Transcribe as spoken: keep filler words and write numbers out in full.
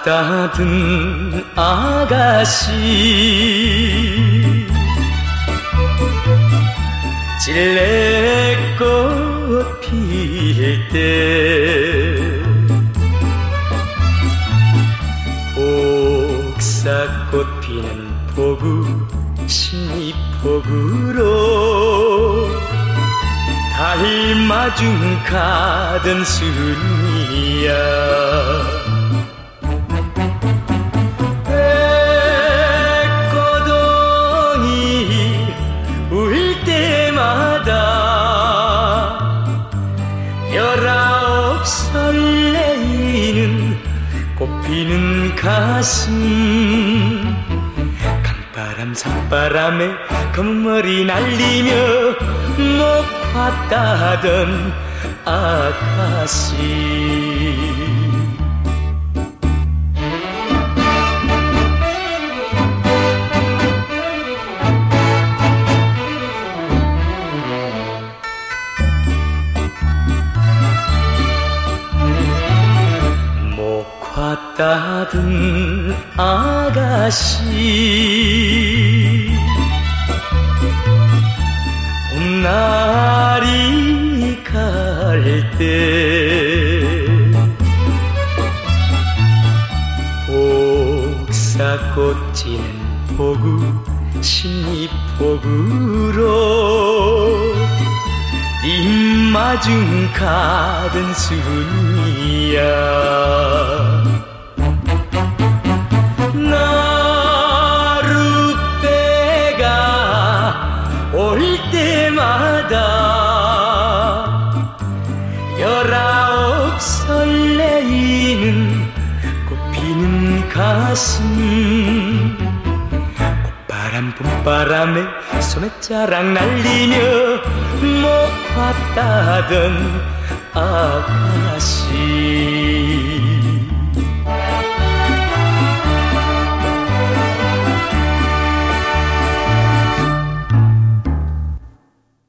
따든 아가씨 찔레꽃 필 때 복사꽃 피는 포구 십리포구로 닮아준 가던 순이야 백고동이 울 때마다 열아홉 설레이는 꽃피는 가슴 강바람 산바람에 검은 머리 날리며 못 봤다던 아가씨 따든 아가씨 봄날이 갈 때 복사꽃 지는 포구 십리포구로 님 마중 가던 순이야 나룻배가 올 때마다 열아홉 설레이는 꽃피는 가슴 꽃바람 봄바람에 소매자락 날리며 못 봤다던 아가씨